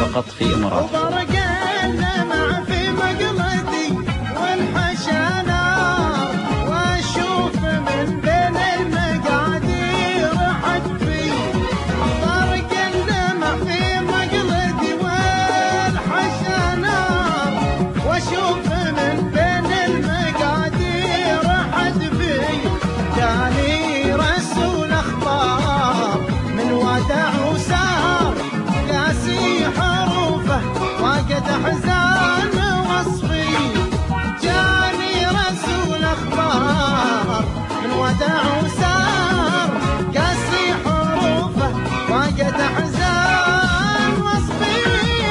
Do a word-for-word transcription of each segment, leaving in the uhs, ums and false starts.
فقط في إمارات. حزان وصفي جاني رسول اخبار من وداع وسار قاسي حروفه وقد حزان وصفي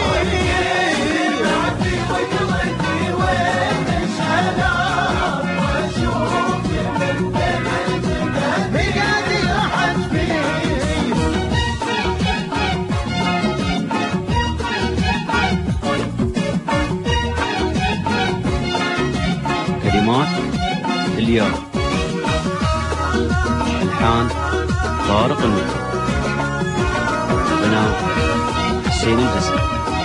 بعدي وقلتي وين انشلار واشوف من بقادي احد فيه. كلمات اليوم، الحان طارق النور، غناء حسين الجسر.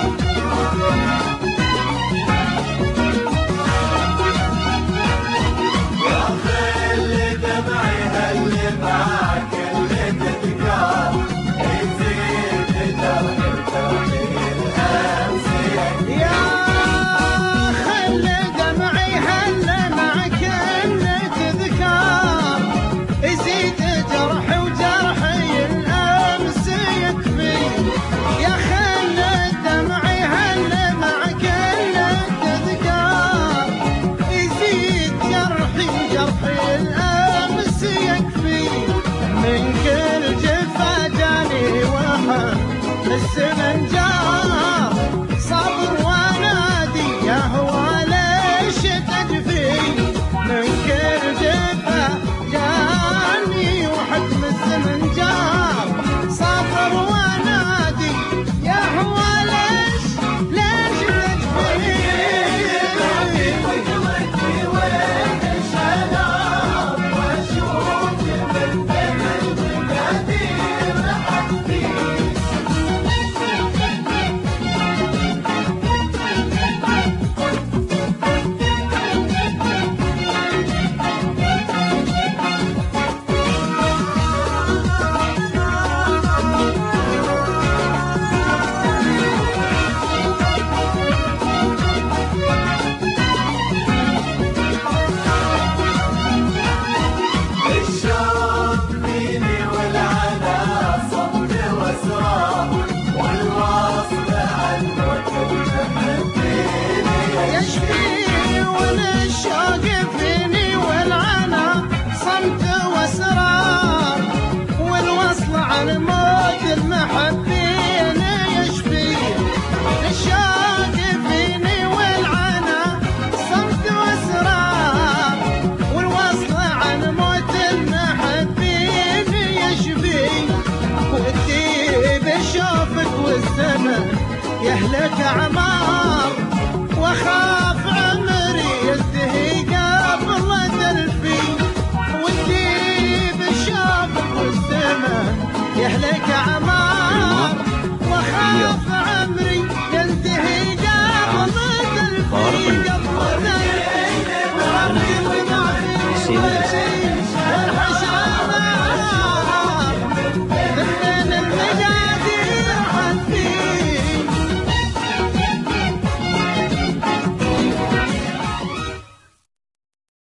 يا خل دمعي هل معاك اللي تذكر يزيد جرح التوحيد امسيك. يا خل دمعي هل معك اللي تذكر يزيد جرحي وجرحي الامس يكفي. يا خل دمعي هل معك اللي تذكر يزيد جرحي وجرحي الامس يكفي. من كل جفا جاني وهم الزمن جار صبر ونادي يا هو ليش تجفي. من كل جفا جاني وحكم الزمن جار صبر ونادي يا هو ليش ليش تجفي. وقلتي وين انشلار واشوف من بين المقادير حدي. الشوق فيني والعنا صمت واسرار والواصل عنك المحبيني يشفي. وانا الشوق فيني والعنا صمت واسرار والوصل عن موت المحبين يشفي. الشوق فيني والعنا صمت واسرار والوصل عن موت المحبين يشفي. ودي بشوفك والزمن يهلك عمار